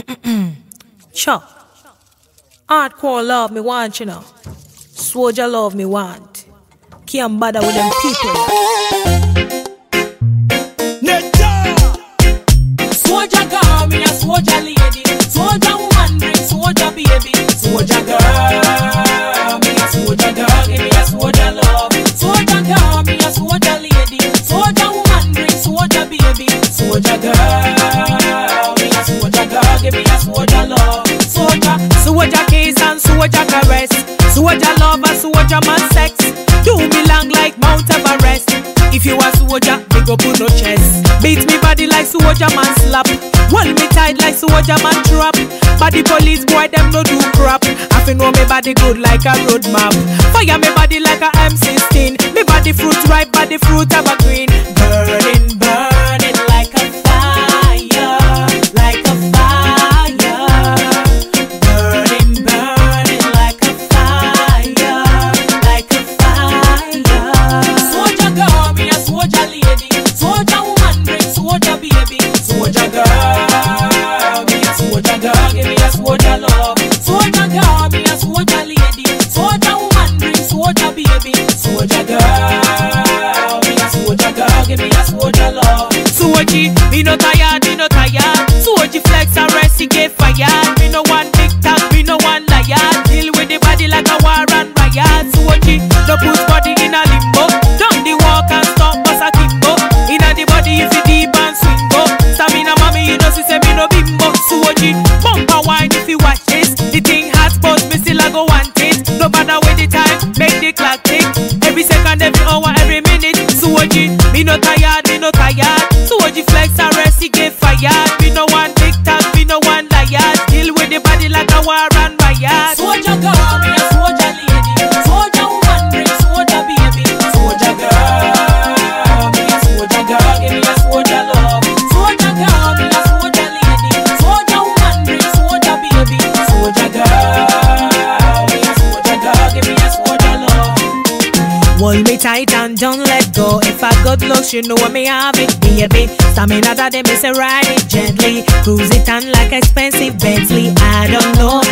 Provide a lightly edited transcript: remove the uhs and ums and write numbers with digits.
Sure. Hardcore love me want, you know. Soldier love me want. Can't bother with them people. Soldier girl, me a soldier lady. Soldier woman, bring soldier baby. Soldier girl, me a soldier girl, give me a soldier love. Soldier girl, me a soldier lady. Soldier woman, bring soldier baby. Soldier girl, me a soldier girl, give me a soldier love. Soldier kiss and soldier caress. Soldier love and soldier man sex. Do me long like Mount Everest. If you a soldier, big up on no chest. Beat me body like soldier man slap. Hold me tight like soldier man trap. Body police boy them no do crap. I feel know me body good like a road map. Fire me body like a M16. Me body fruit ripe, body fruit evergreen. Burning, burning like a fire, like a fire. Burning, burning like a fire, like a fire. Soldier girl, me a soldier lady. Soldier woman, bring soldier baby. Soldier girl, me a soldier girl, give me a soldier love. Soldier girl, me a soldier lady. Soldier woman, bring soldier baby. Soldier girl, me a soldier girl, give me a soldier love. Soji, me no tired, me no tired. Soji flex and rest, he get fired. Me no one big tag, me no one liar. Deal with the body like a war and riot. Soji, no put body in a limbo. Down the walk and stop bust a kimbo. Inna the body if you deep and swing go. Stamina mommy, you know she say me no bimbo. Soji, bumper wine if you watch this. The thing hot but me still a go want it. No matter with the time, make the clock tick. Every second, every hour, every minute. Soji, me no tired, me no tired. Soji flex and rest, he get fired. Me no one big tag, me no one liar. Deal with the body like a war and riot. Soldier girl, me a soldier lady. Soldier woman, bring soldier baby. Soldier girl, me a soldier girl, give me a soldier love. Soldier girl, me a soldier lady. Soldier woman, bring soldier baby. Soldier girl, me a soldier girl, give me a soldier love. Hold me tight and don't let go. If I got looks, you know what me have it, baby. Stamina that they me say ride it gently. Cruise it on like expensive Bentley. I don't know